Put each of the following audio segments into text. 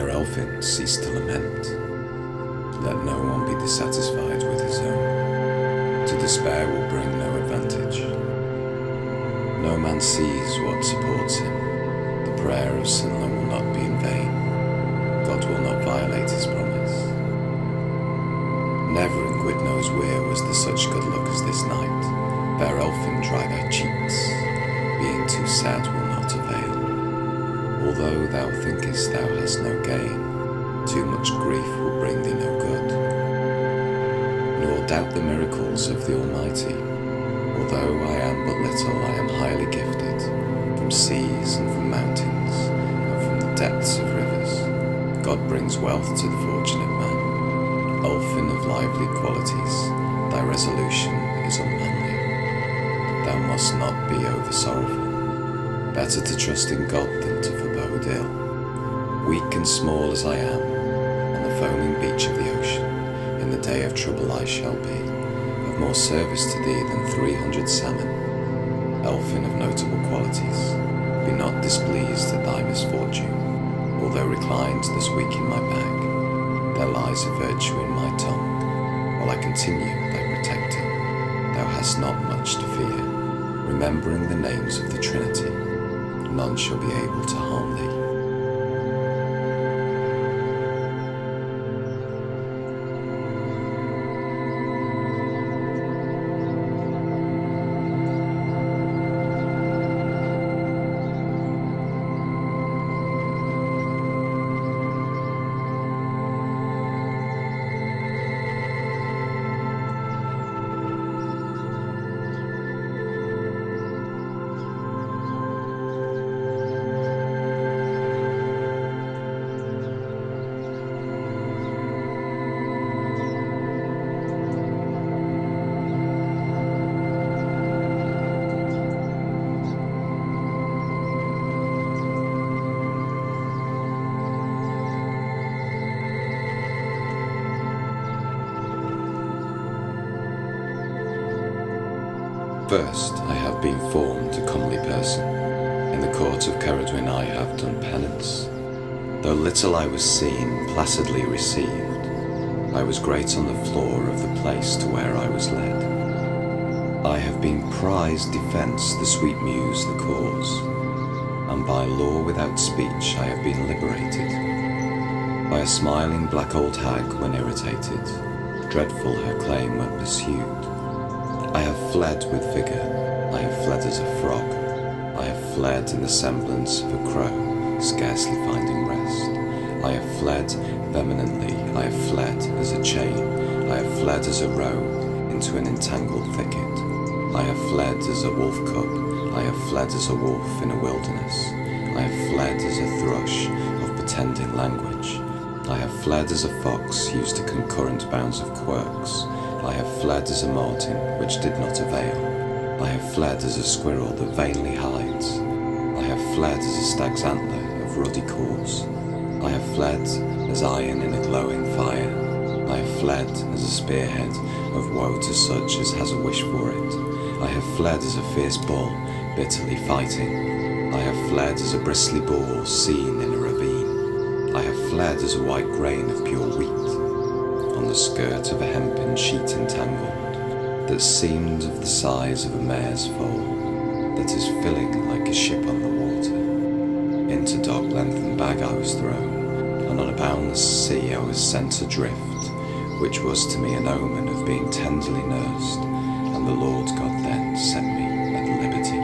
Ere Elfin cease to lament, let no one be dissatisfied with his own. To despair will bring no advantage. No man sees what supports him. The prayer of Sinla will not be in vain. God will not violate his promise. Never in Gwydno's weir was there such good luck as this night. Fair Elfin, dry thy cheeks, being too sad will not avail. Although thou thinkest thou hast no gain, too much grief will bring thee no good. Nor doubt the miracles of the Almighty. Although I am but little, I am highly gifted, from seas and from mountains, and from the depths of rivers. God brings wealth to the fortunate man. Elfin of lively qualities, thy resolution is unmanly. Thou must not be over sorrowful. Better to trust in God than to forebode ill. Weak and small as I am, on the foaming beach of the ocean, in the day of trouble I shall be, of more service to thee than 300 salmon. Elfin of notable qualities, be not displeased at thy misfortune. Although reclined thus weak in my bag, there lies a virtue in my tongue. While I continue thy protector, thou hast not much to fear. Remembering the names of the Trinity, none shall be able to harm thee. First, I have been formed a comely person. In the court of Ceridwen I have done penance. Though little I was seen, placidly received, I was great on the floor of the place to where I was led. I have been prized defence, the sweet muse the cause, and by law without speech I have been liberated. By a smiling black old hag when irritated, dreadful her claim when pursued. I have fled with vigour, I have fled as a frog, I have fled in the semblance of a crow, scarcely finding rest. I have fled vehemently, I have fled as a chain, I have fled as a roe into an entangled thicket. I have fled as a wolf cub, I have fled as a wolf in a wilderness. I have fled as a thrush of pretending language. I have fled as a fox used to concurrent bounds of quirks. I have fled as a marten which did not avail. I have fled as a squirrel that vainly hides. I have fled as a stag's antler of ruddy cause. I have fled as iron in a glowing fire. I have fled as a spearhead of woe to such as has a wish for it. I have fled as a fierce bull bitterly fighting. I have fled as a bristly boar seen in a ravine. I have fled as a white grain of pure wheat on the skirt of a hempen sheet entangled, that seemed of the size of a mare's foal, that is filling like a ship on the water. Into dark lengthened bag I was thrown, and on a boundless sea I was sent adrift, which was to me an omen of being tenderly nursed, and the Lord God then set me at liberty.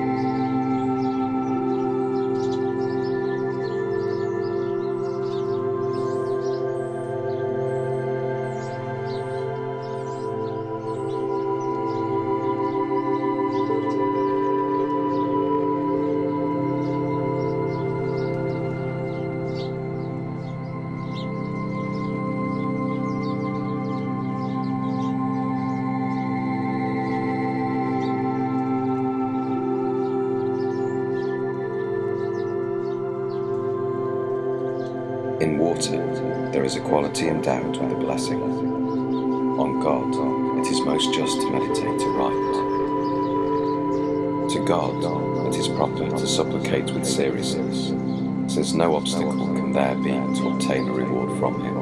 In water, there is a quality endowed with a blessing. On God, it is most just to meditate aright. To God, it is proper to supplicate with seriousness. since no obstacle can there be to obtain a reward from him.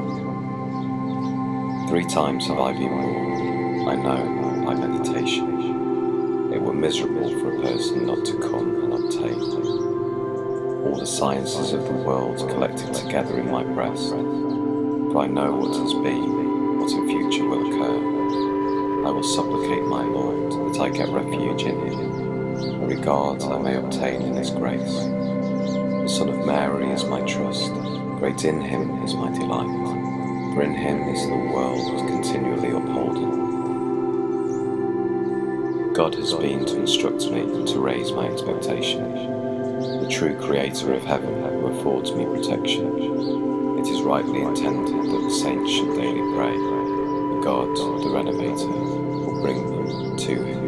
3 times have I been warned, I know, by meditation. It were miserable for a person not to come and obtain all the sciences of the world collected together in my breast, for I know what has been, what in future will occur. I will supplicate my Lord that I get refuge in him, a regard I may obtain in his grace. The Son of Mary is my trust, great in him is my delight, for in him is the world continually upholden. God has been to instruct me and to raise my expectation, the true Creator of heaven who affords me protection. It is rightly intended that the saints should daily pray, and God, the Renovator, will bring them to him.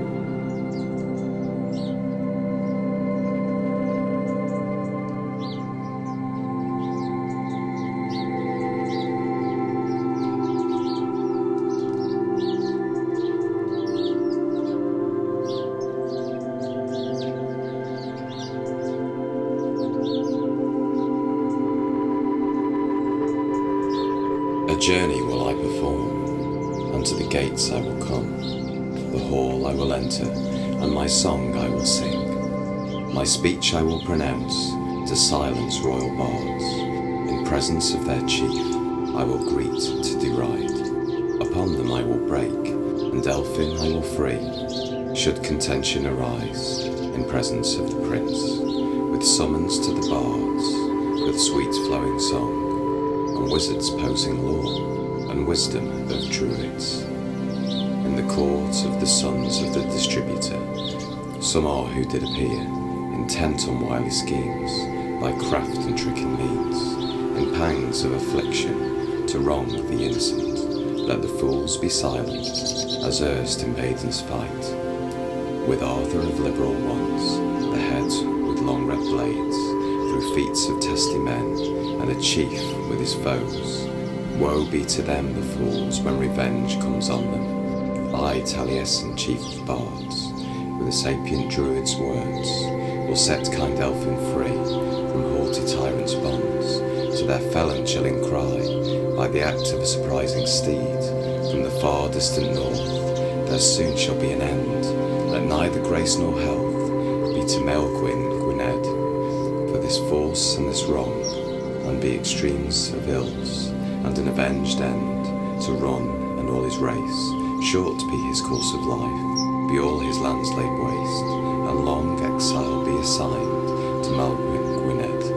A journey will I perform, and to the gates I will come. The hall I will enter, and my song I will sing. My speech I will pronounce, to silence royal bards. In presence of their chief I will greet to deride. Upon them I will break, and Elphin I will free. Should contention arise, in presence of the prince, with summons to the bards, with sweet flowing song, and wizards posing law, and wisdom of druids. In the court of the sons of the distributor, some are who did appear, intent on wily schemes, by craft and tricking means, in pangs of affliction, to wrong the innocent. Let the fools be silent, as erst in maidens fight. With Arthur of liberal ones, the head with long red blades, through feats of testy men, and a chief with his foes. Woe be to them, the fools, when revenge comes on them. I, Taliesin, chief of bards, with the sapient druid's words, will set kind Elphin free from haughty tyrants' bonds, to their felon chilling cry, by the act of a surprising steed, from the far distant north, there soon shall be an end. Let neither grace nor health be to Maelgwyn Gwynedd, for this force and this wrong, and be extremes of ills, and an avenged end, to run and all his race, short be his course of life, be all his lands laid waste, and long exile be assigned to Maelgwyn Gwynedd.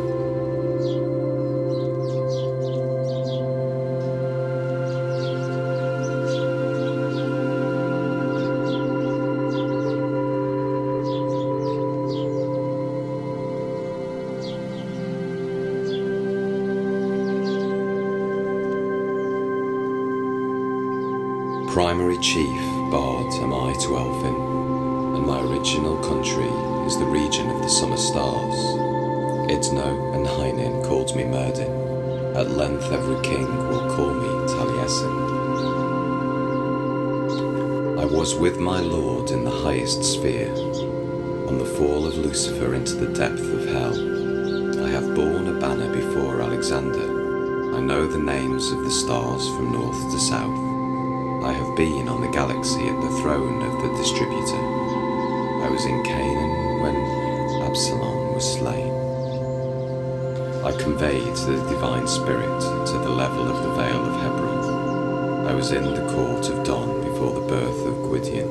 Primary chief bard am I to Elphin, and my original country is the region of the summer stars. Idno and Heinin called me Myrddin, at length every king will call me Taliesin. I was with my lord in the highest sphere, on the fall of Lucifer into the depth of hell. I have borne a banner before Alexander, I know the names of the stars from north to south. I have been on the galaxy at the throne of the distributor. I was in Canaan when Absalom was slain. I conveyed the divine spirit to the level of the Vale of Hebron. I was in the court of Don before the birth of Gwydion.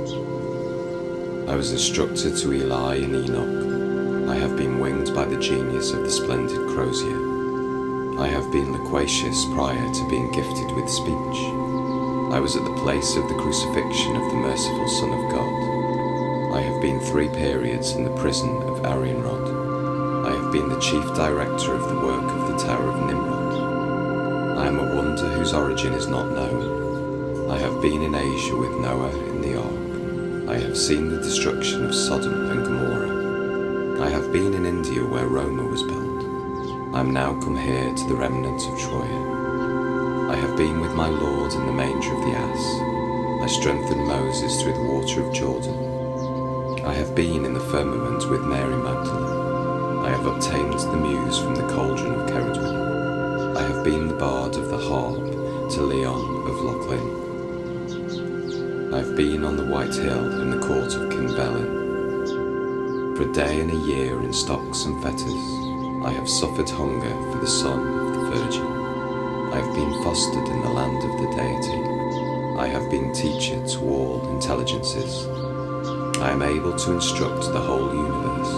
I was instructor to Eli and Enoch. I have been winged by the genius of the splendid Crozier. I have been loquacious prior to being gifted with speech. I was at the place of the crucifixion of the merciful Son of God. I have been 3 periods in the prison of Arianrod. I have been the chief director of the work of the Tower of Nimrod. I am a wonder whose origin is not known. I have been in Asia with Noah in the ark. I have seen the destruction of Sodom and Gomorrah. I have been in India where Roma was built. I am now come here to the remnant of Troy. I have been with my Lord in the manger of the ass. I strengthened Moses through the water of Jordan. I have been in the firmament with Mary Magdalene. I have obtained the muse from the cauldron of Ceridwen. I have been the bard of the harp to Leon of Lochlin. I have been on the White Hill in the court of King Belin. For a day and a year in stocks and fetters, I have suffered hunger for the son of the Virgin. I have been fostered in the land of the deity. I have been teacher to all intelligences. I am able to instruct the whole universe.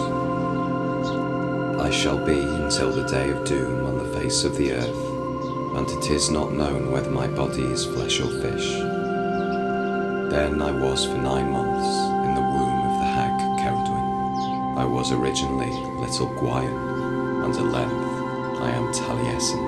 I shall be until the day of doom on the face of the earth, and it is not known whether my body is flesh or fish. Then I was for 9 months in the womb of the hag Ceridwen. I was originally little Gwayan, and at length I am Taliesin.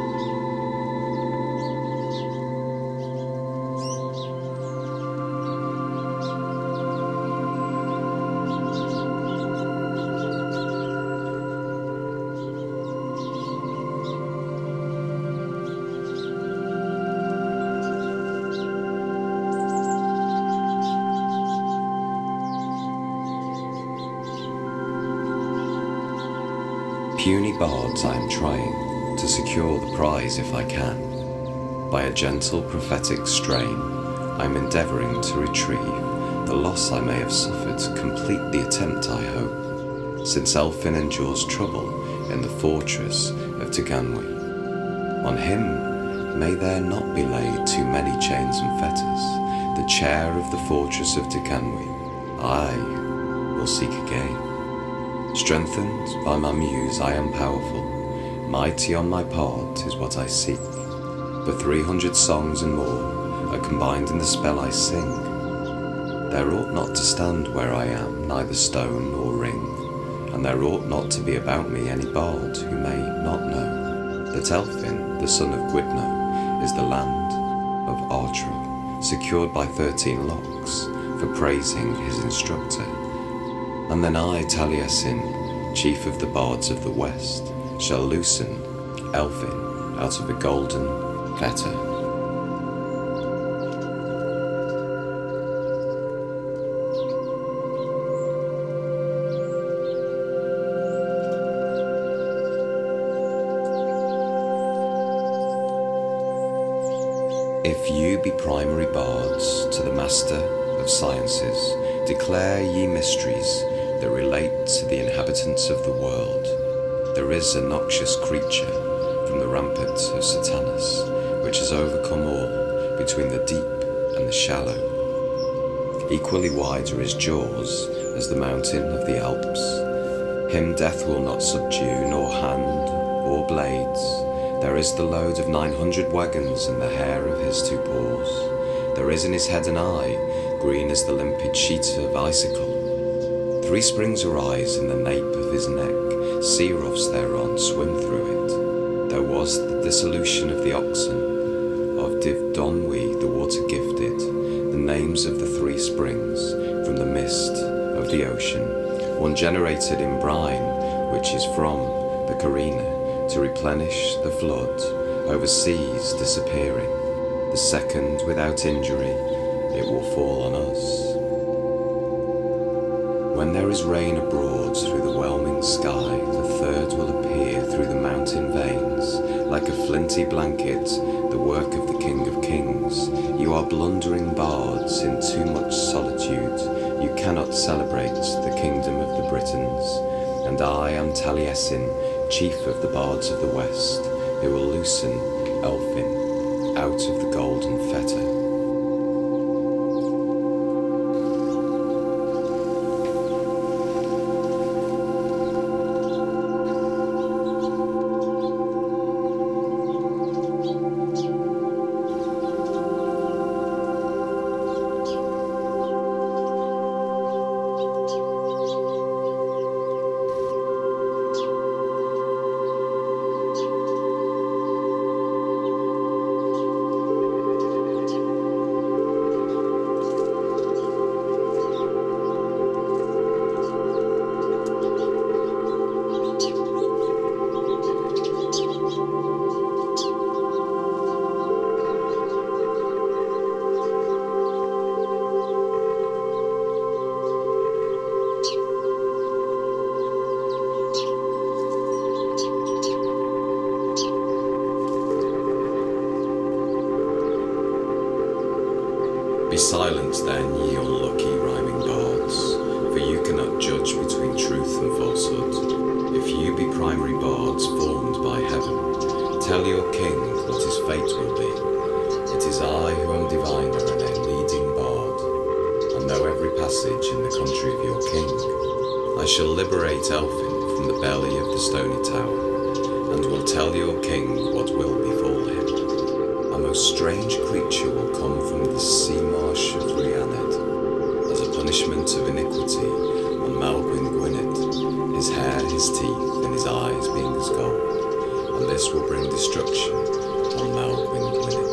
Puny bards I am trying to secure the prize if I can. By a gentle prophetic strain, I am endeavouring to retrieve the loss I may have suffered to complete the attempt, I hope, since Elfin endures trouble in the fortress of Teganwy. On him may there not be laid too many chains and fetters. The chair of the fortress of Teganwy I will seek again. Strengthened by my muse I am powerful, mighty on my part is what I seek. But 300 songs and more are combined in the spell I sing. There ought not to stand where I am neither stone nor ring, and there ought not to be about me any bard who may not know that Elfin, the son of Gwydno, is the land of Artro, secured by 13 locks for praising his instructor. And then I, Taliesin, chief of the bards of the west, shall loosen Elfin out of a golden fetter. If you be primary bards to the Master of Sciences, declare ye mysteries that relate to the inhabitants of the world. There is a noxious creature from the rampart of Satanas, which has overcome all between the deep and the shallow. Equally wide are his jaws as the mountain of the Alps. Him death will not subdue, nor hand or blades. There is the load of 900 wagons in the hair of his 2 paws. There is in his head an eye, green as the limpid sheet of icicle. 3 springs arise in the nape of his neck, sea roughs thereon swim through it. There was the dissolution of the oxen, of Divdonwy the water-gifted, the names of the 3 springs, from the mist of the ocean, one generated in brine, which is from the Carina, to replenish the flood, over seas disappearing. The second without injury, it will fall on us. When there is rain abroad through the whelming sky, the third will appear through the mountain veins, like a flinty blanket, the work of the King of Kings. You are blundering bards in too much solitude. You cannot celebrate the kingdom of the Britons. And I am Taliesin, chief of the bards of the west, who will loosen Elfin out of the golden fetter. Be silent then, ye unlucky rhyming bards, for you cannot judge between truth and falsehood. If you be primary bards formed by heaven, tell your king what his fate will be. It is I who am diviner and a leading bard, and know every passage in the country of your king. I shall liberate Elphin from the belly of the stony tower, and will tell your king what will befall him. A most strange creature will come from the sea marsh of Rhiannon, as a punishment of iniquity on Maelgwyn Gwynedd, his hair, his teeth, and his eyes being as gold, and this will bring destruction on Maelgwyn Gwynedd.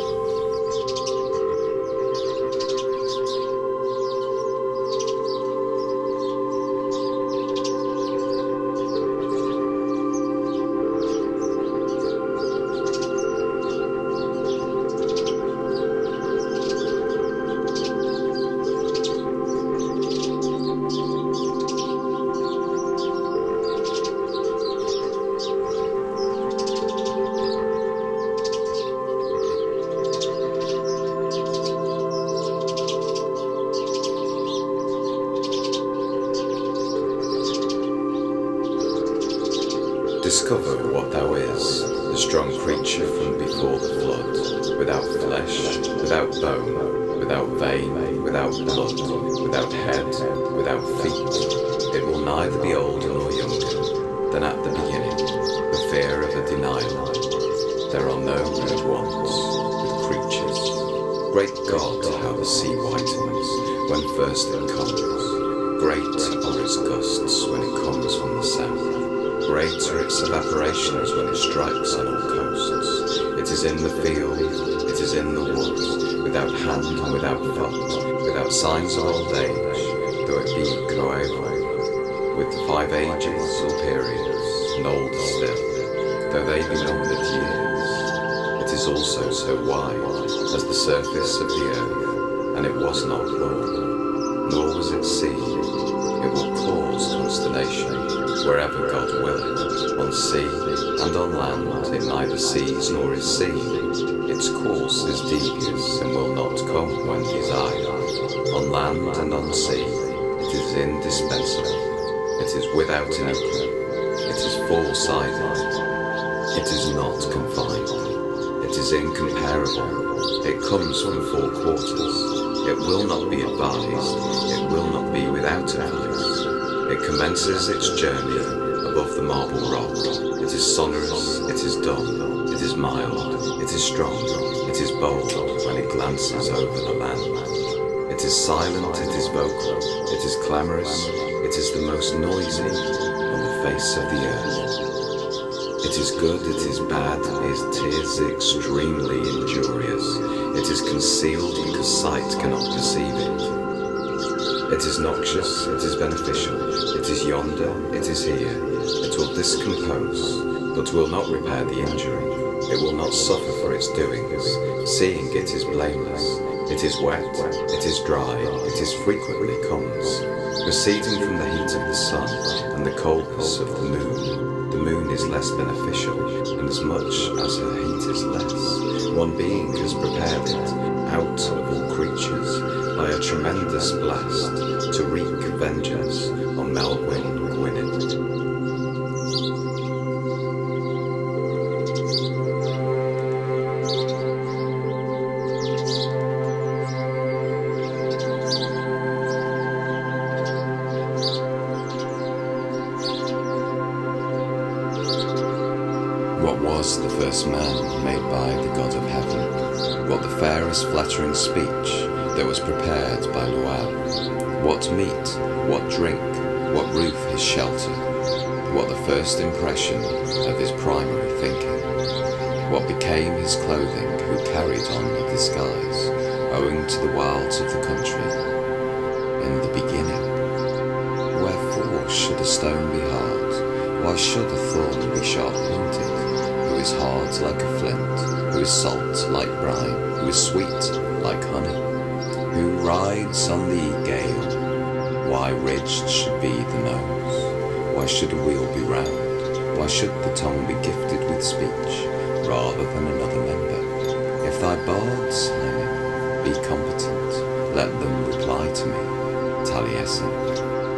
Discover what thou is, the strong creature from before the flood, without flesh, without bone, without vein, without blood, without head, without feet. It will neither be older nor younger than at the beginning, the fear of a denial. There are no good ones with creatures. Great God, how the sea whitens when first it comes. Great are its gusts when it comes from the south. Great are its evaporations when it strikes on all coasts. It is in the field, it is in the wood, without hand and without foot, without signs of old age, though it be coeval, with 5 ages or periods, and older still, though they be numbered years. It is also so wide as the surface of the earth, and it was not born, nor was it seen. It will cause consternation wherever God will it, on sea and on land it neither sees nor is seen. Its course is devious and will not come when desired. On land and on sea it is indispensable. It is without an equal. It is four-sided. It is not confined. It is incomparable. It comes from 4 quarters. It will not be advised. It will not be without a place. It commences its journey above the marble rock. It is sonorous, it is dumb, it is mild, it is strong, it is bold when it glances over the land. It is silent, it is vocal, it is clamorous, it is the most noisy on the face of the earth. It is good, it is bad, it is extremely injurious. It is concealed because sight cannot perceive it. It is noxious, it is beneficial, it is yonder, it is here. It will discompose, but will not repair the injury. It will not suffer for its doings, seeing it is blameless. It is wet, it is dry, it is frequently comes, proceeding from the heat of the sun and the coldness of the moon. The moon is less beneficial, inasmuch as her heat is less. One being has prepared it, out of all creatures, by a tremendous blast, to wreak vengeance on Maelgwyn Gwynedd. What was the first man made by the God of heaven? What the fairest flattering speech that was prepared by Lual? What meat, what drink, what roof his shelter? What the first impression of his primary thinking? What became his clothing who carried on a disguise, owing to the wilds of the country? In the beginning. Wherefore should a stone be hard? Why should a thorn be sharp-pointed? Who is hard like a flint, who is salt like brine, who is sweet like honey, who rides on the gale? Why ridged should be the nose? Why should a wheel be round? Why should the tongue be gifted with speech, rather than another member? If thy bards, Hymen, be competent, let them reply to me, Taliesin.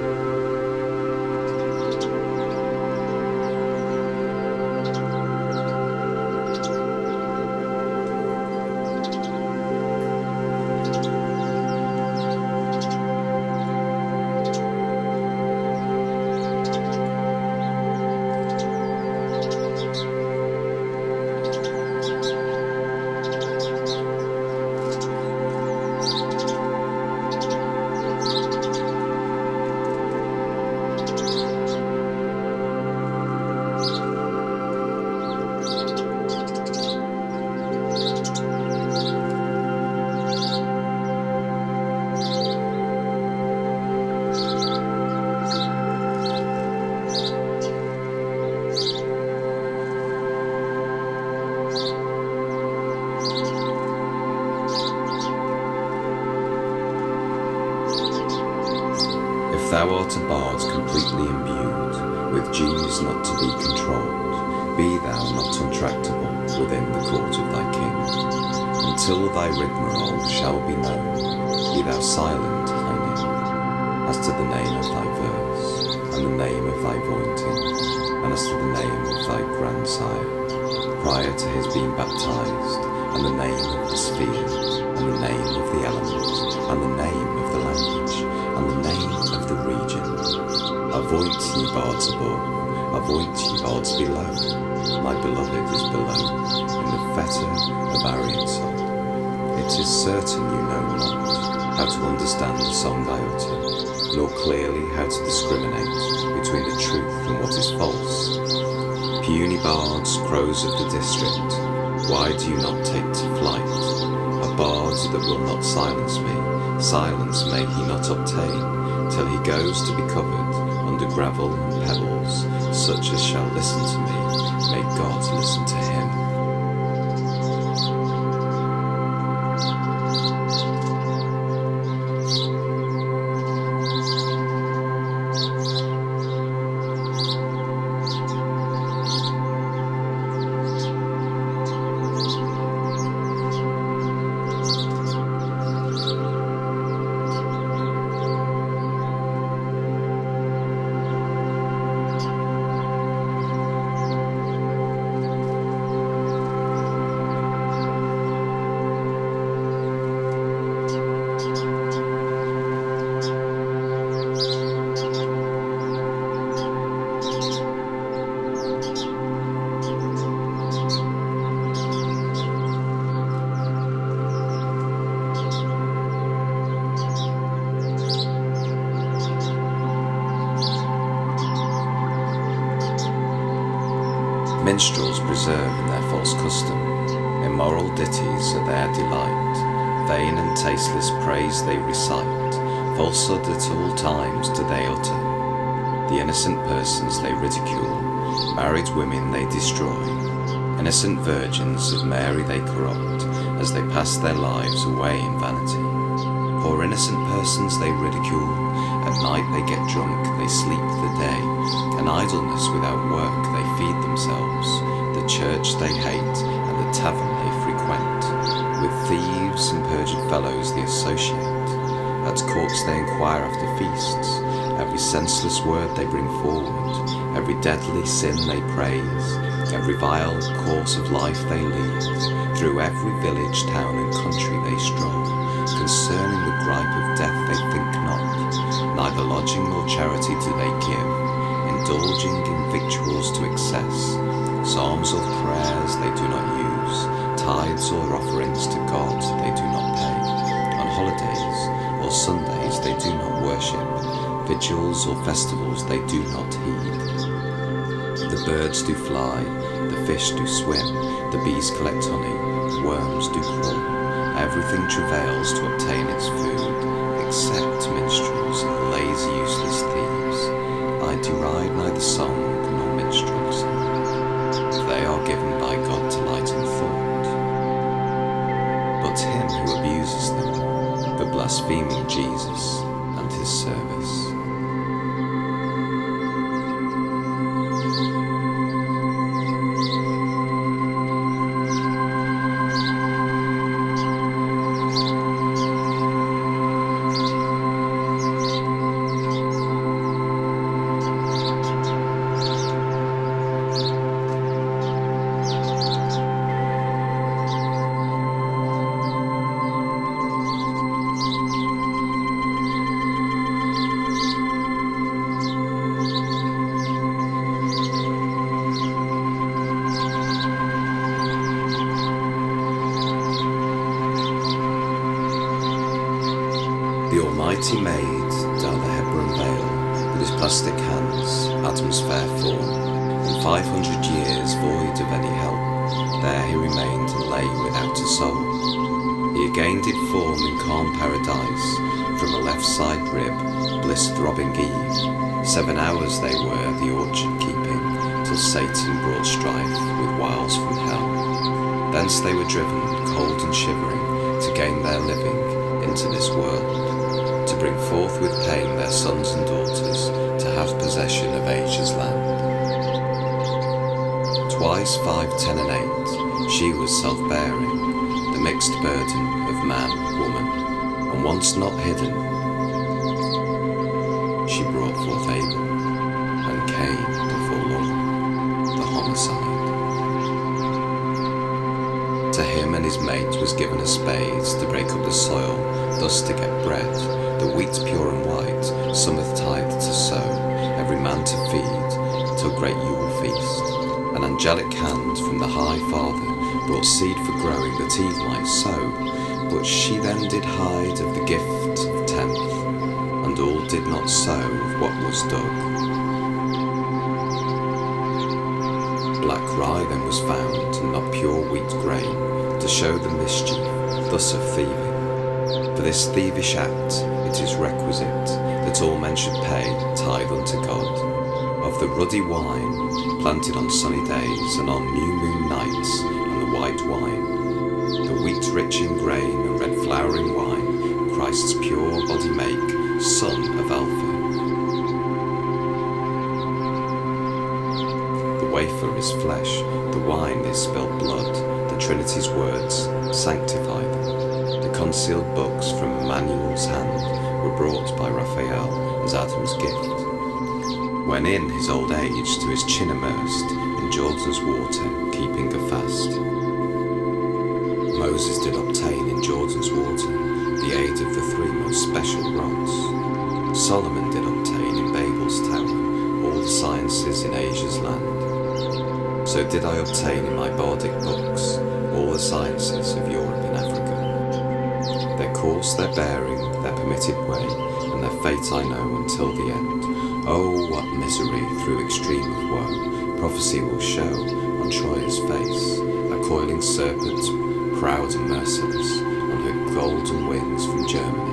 If thou art a bard completely imbued with genius not to be controlled, be thou not untractable within the court of thy king. Until thy rigmarole shall be known, be thou silent, Heine, as to the name of thy verse, and the name of thy vointing, and as to the name of thy grandsire, prior to his being baptized, and the name of the sphere, and the name of the element, and the name of the language, and the name of the region. Avoint ye bards above, avoint ye bards below. My beloved is below, in the fetter of Ariansod. It is certain you know not how to understand the song I utter, nor clearly how to discriminate between the truth and what is false. Puny bards, crows of the district, why do you not take to flight? A bard that will not silence me, silence may he not obtain, till he goes to be covered under gravel and pebbles. Such as shall listen to me, may God listen to him. Minstrels preserve in their false custom, immoral ditties are their delight, vain and tasteless praise they recite, falsehood at all times do they utter. The innocent persons they ridicule, married women they destroy, innocent virgins of Mary they corrupt, as they pass their lives away in vanity. Poor innocent persons they ridicule, at night they get drunk, they sleep the day, and idleness without work they feed themselves. The church they hate, and the tavern they frequent. With thieves and perjured fellows they associate. At courts they inquire after feasts. Every senseless word they bring forward. Every deadly sin they praise. Every vile course of life they lead. Through every village, town and country they stroll. Concerning the gripe of death they think not. Neither lodging nor charity do they give, indulging in victuals to excess. Psalms or prayers they do not use, tithes or offerings to God they do not pay. On holidays or Sundays they do not worship, vigils or festivals they do not heed. The birds do fly, the fish do swim, the bees collect honey, worms do crawl. Everything travails to obtain its food, except minstrels and lazy useless thieves. I deride neither song nor minstrels. They are given by God to lighten thought. But him who abuses them, for blaspheming Jesus and his service. The Almighty made down the Hebron Vale with his plastic hands, Adam's fair form, and 500 years void of any help, there he remained and lay without a soul. He again did form in calm paradise, from a left side rib, bliss-throbbing Eve. 7 hours they were the orchard keeping, till Satan brought strife with wiles from hell. Thence they were driven, cold and shivering, to gain their living into this world, to bring forth with pain their sons and daughters, to have possession of Asia's land. Twice 5, 10 and 8, she was self-bearing, the mixed burden of man, woman, and once not hidden, she brought forth Abel, and Cain the forlorn, the homicide. To him and his mate was given a spade to break up the soil, thus to get bread, the wheat pure and white, someth tithe to sow, every man to feed, till great Yule feast. An angelic hand from the high Father brought seed for growing that Eve might sow, but she then did hide of the gift of tenth, and all did not sow of what was dug. Black rye then was found, and not pure wheat grain, to show the mischief thus of thieving. For this thievish act it is requisite that all men should pay tithe unto God, of the ruddy wine planted on sunny days and on new moon nights, and the white wine, the wheat rich in grain and red flowering wine, Christ's pure body make, son of Alpha. The wafer is flesh, the wine is spilt blood, the Trinity's words sanctify them. The concealed books from Emmanuel's hand were brought by Raphael as Adam's gift. When in his old age to his chin immersed in Jordan's water, keeping a fast, Moses did obtain in Jordan's water the aid of the 3 most special rods. Solomon did obtain in Babel's tower all the sciences in Asia's land. So did I obtain in my bardic books all the sciences of Europe and Africa. Their course, their bearing, their permitted way, and their fate I know until the end. Oh, what misery through extreme of woe prophecy will show on Troy's face, a coiling serpent, proud and merciless, on her golden wings from Germany.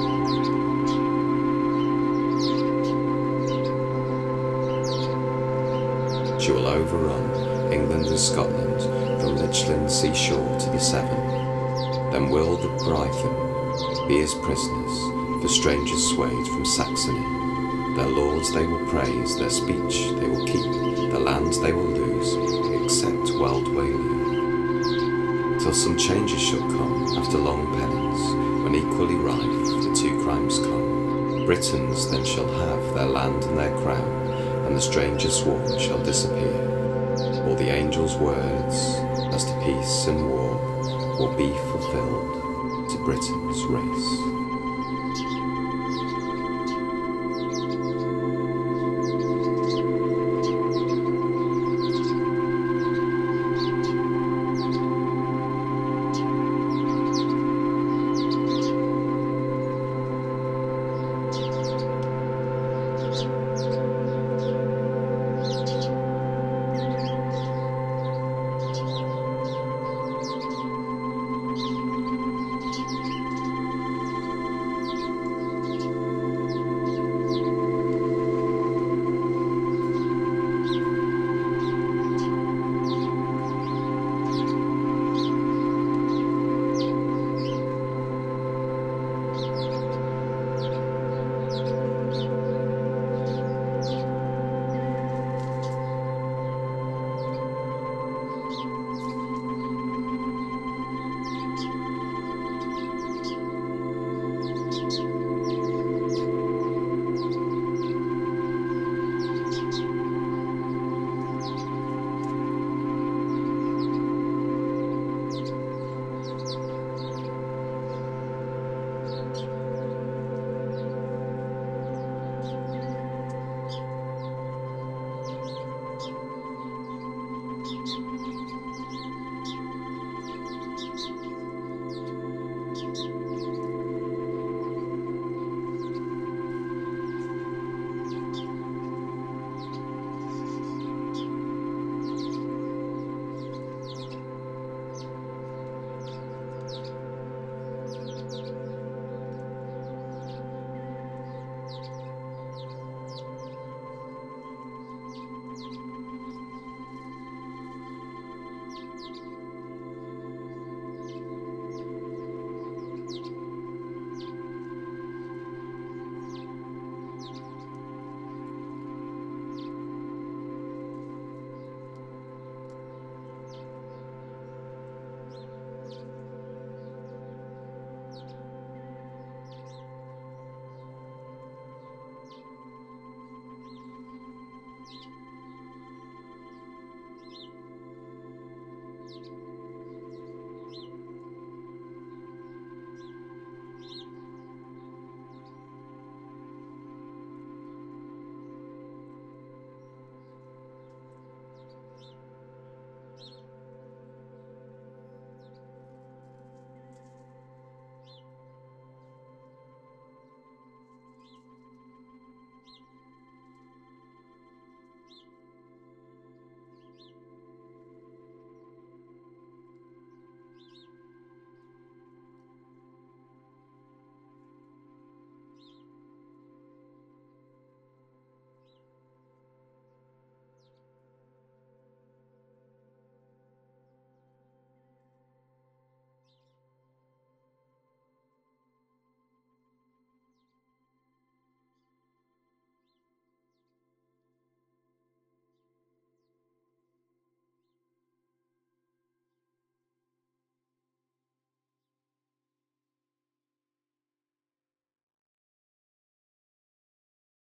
She will overrun England and Scotland from Lichland seashore to the Severn. Then will the Brython be as prisoners for strangers swayed from Saxony. Their lords they will praise, their speech they will keep, their lands they will lose, except wild Walea. Till some changes shall come after long penance, when equally rife the 2 crimes come. Britons then shall have their land and their crown, and the stranger sworn shall disappear. All the angels' words, as to peace and war, will be fulfilled to Britain's race.